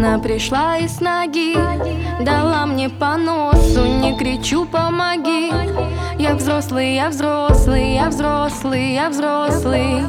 Она пришла из ноги, дала мне по носу, не кричу помоги. Я взрослый, я взрослый, я взрослый, я взрослый.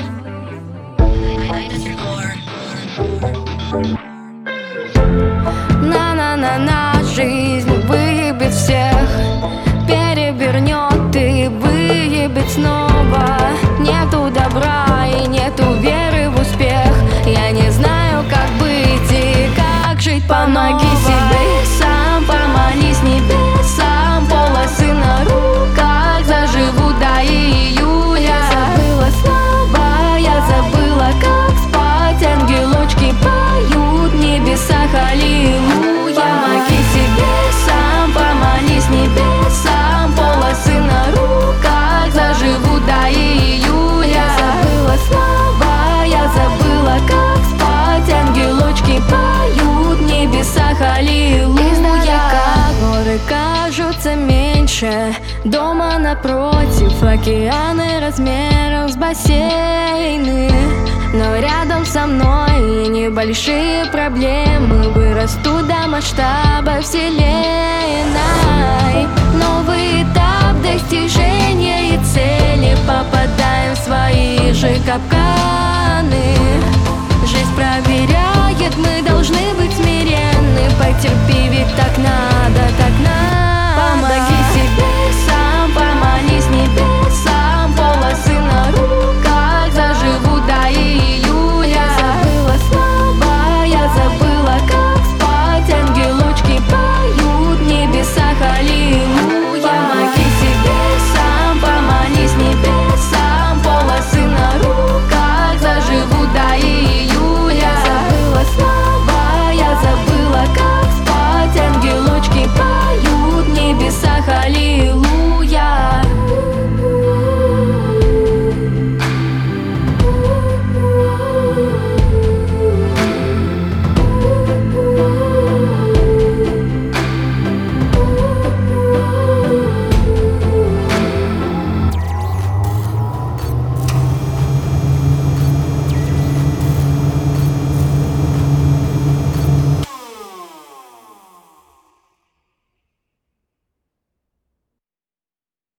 На-на-на-на, жизнь выебет всех, перевернет и выебет снова. Нету добра и нету веры в успех. Я не знаю, как быть и как жить по-новому. Помоги себе сам, помолись небесам. Полосы на руках заживут до июля. Я забыла слова, я забыла, как спать. Ангелочки поют в небесах аллилуйя. Помоги себе сам, помолись небесам. Полосы на руках заживут до июля. Я забыла слова, я забыла, как спать. Ангелочки поют в небесах аллилуйя. Издалека горы кажутся меньше, дома напротив океаны размером с бассейны. Но рядом со мной небольшие проблемы вырастут до масштаба вселенной. Новый этап достижения и цели, попадаем в свои же капканы. Жизнь проверяет, мы должны быть смиренны, потерпеть